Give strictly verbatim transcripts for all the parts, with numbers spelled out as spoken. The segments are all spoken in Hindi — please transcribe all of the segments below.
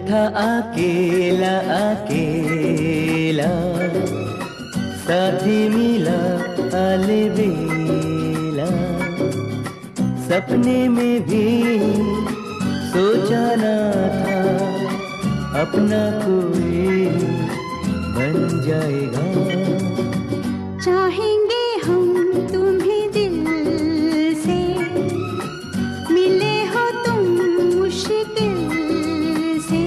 था अकेला अकेला, साथी मिला अलबेला। सपने में भी सोचा ना था अपना कोई बन जाएगा। चाहेंगे हम तुम्हें दिल से, मिले हो तुम मुश्किल से।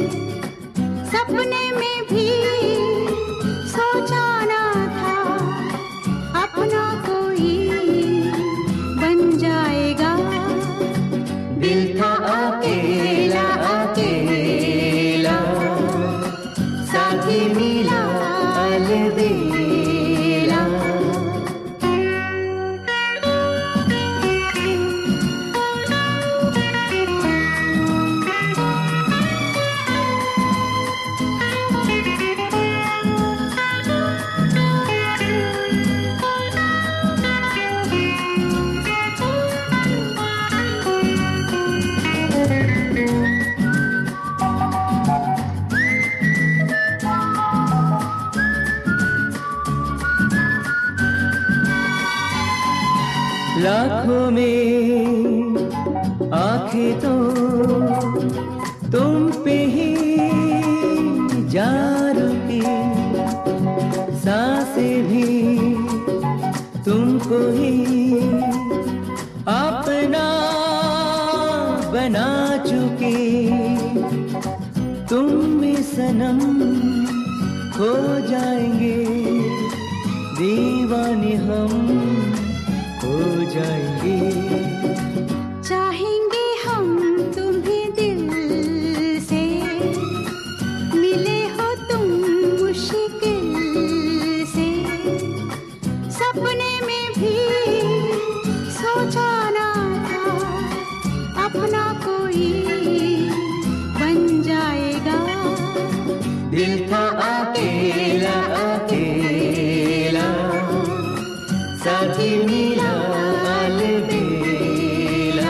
सपने में भी सोचा ना था अपना कोई बन जाएगा। दिल था अकेला अकेला, साथी मिला अलबेला। लाखों में आंखें तो तुम पे ही जा रुकी, सांसें भी तुमको ही अपना बना चुकी। तुम में सनम खो जाएंगे, दीवाने हम हो जाएंगे। चाहेंगे हम तुम्हें दिल से, मिले हो तुम मुश्किल से। सपने में भी सोचा ना था अपना कोई बन जाएगा। दिल था अकेला अकेला, साथी मिला अलबेला।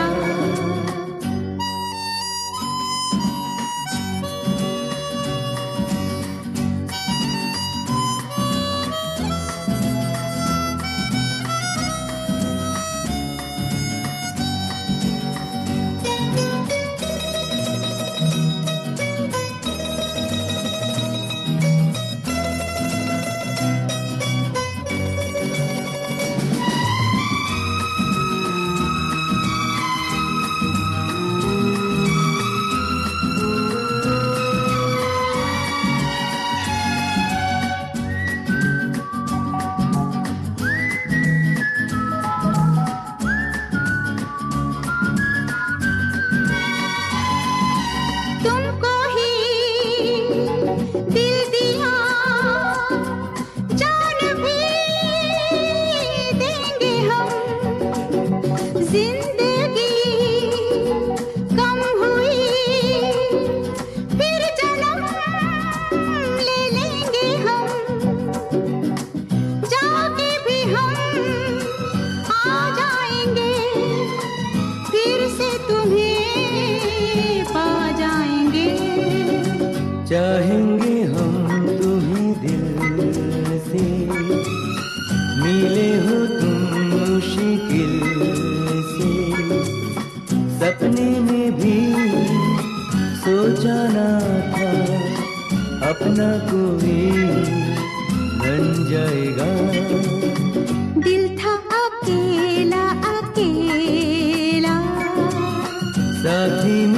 तुमको ही दिल दिया, जान भी देंगे हम। जिंदगी कम हुई फिर जन्म ले लेंगे हम। जाके भी हम आ जाएंगे, फिर से तुम्हें पा जाएंगे। चाहेंगे हम तुम्हें दिल से, मिले हो तुम मुश्किल से। सपने में भी सोचा ना था अपना कोई बन जाएगा। दिल था अकेला अकेला, साथी